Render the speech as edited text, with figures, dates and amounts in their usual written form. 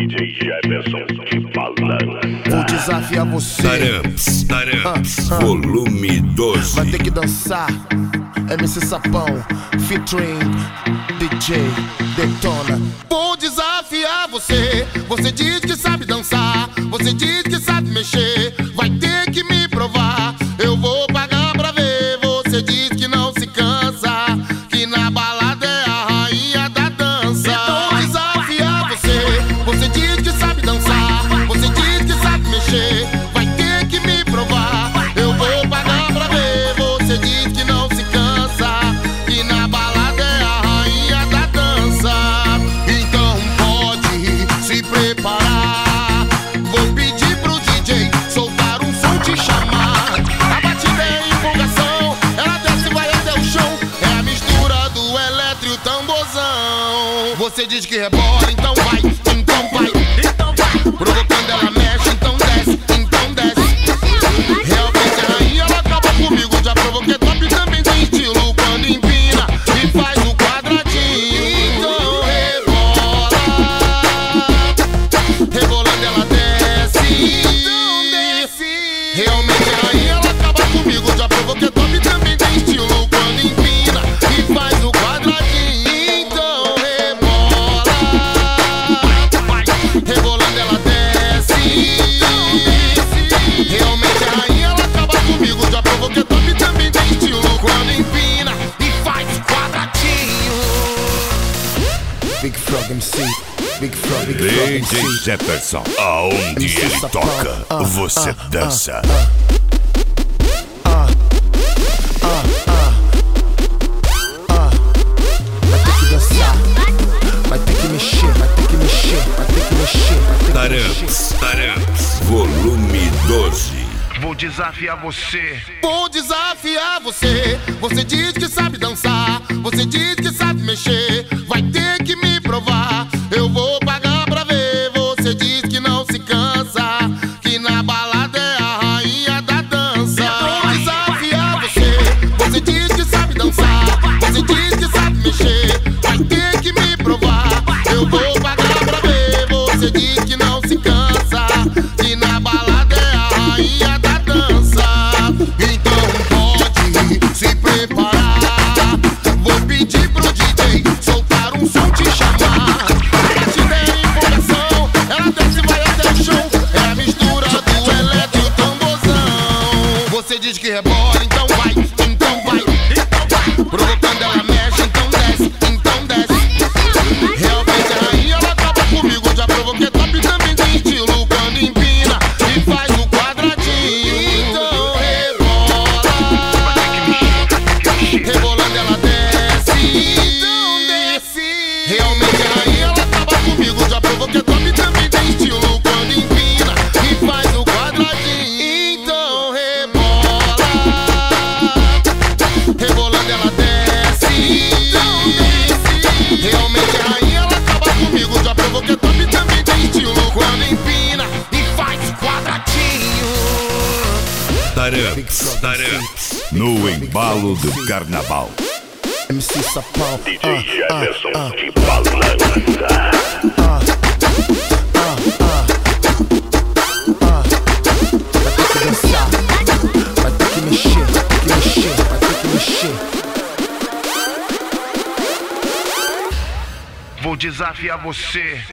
DJ Jefferson te falando. Vou desafiar você. Taramps, volume 12. Vai ter que dançar. MC Sapão, featuring DJ Detona. Vou desafiar você. Você diz que sabe dançar, você diz que sabe mexer. Vai ter que me provar. Eu vou pagar pra ver. Você diz que não se cansa, que na balada é a rainha da dança. Vou desafiar você. Você diz que sabe dançar, você diz que sabe mexer. Vai ter que me provar. Eu vou pagar pra ver. Você diz que não se cansa, que na balada é a rainha da dança. Então pode se preparar. Vou pedir pro DJ soltar um som, te chamar. A batida é empolgação, ela desce e vai até o chão. É a mistura do eletro e o tamborzão. Você diz que rebola, então vai, então vai, então vai. Provocando ela mexe, então desce, então desce. Realmente a rainha, ela acaba comigo. Já provoquei top, também tem estilo quando empina e faz o quadradinho. Então rebola, rebolando ela desce, então desce. Realmente a rainha, ela acaba comigo. Já provoquei top, também tem estilo quando empina e faz o quadradinho. Então rebola, rebolando ela desce, então desce. Realmente a rainha, ela acaba comigo. Já provoquei top, também tem estilo quando empina e faz quadradinho. Big Frog MC, Big Frog DJ MC. Jefferson, aonde MC ele Sapão. toca, você dança. Vai ter que dançar, vai ter que mexer, vai ter que mexer, vai ter que mexer, vai ter que mexer. Taramps, volume 12. Vou desafiar você. Vou desafiar você. Você diz que sabe dançar, você diz que sabe mexer. Vai ter que me provar. Eu vou pagar pra ver. Você diz que não se cansa, que na balada é a rainha da dança. Vou desafiar você. Você diz que sabe dançar, você diz que sabe mexer. Vai ter que me provar. Eu vou pagar pra ver. Você diz que não se cansa, que na balada é a rainha da dança. Então pode se preparar. Vou pedir pro DJ soltar um som, te chamar. A batida é empolgação, ela desce e vai até o chão. É a mistura do eletro e o tamborzão. Você diz que rebola, então vai, então vai, então vai. Provocando ela mexe, então desce, então desce. Realmente a rainha, ela acaba comigo. Já provoquei top, também tem estilo quando empina e faz o quadradinho. Então rebola, rebolando ela desce, então desce. Realmente a rainha, ela acaba comigo. Já provoquei top, também tem estilo quando empina e faz o quadradinho. Então rebola, rebolando ela desce, então desce. Realmente a rainha, ela acaba comigo. Já provoquei top, também tem estilo quando empina e faz quadradinho. Taramps, no embalo do carnaval. MC Sapão, DJ Jefferson te falando. vai ter que dançar, vai ter que mexer, vai ter que mexer, vai ter que mexer. Vou desafiar você.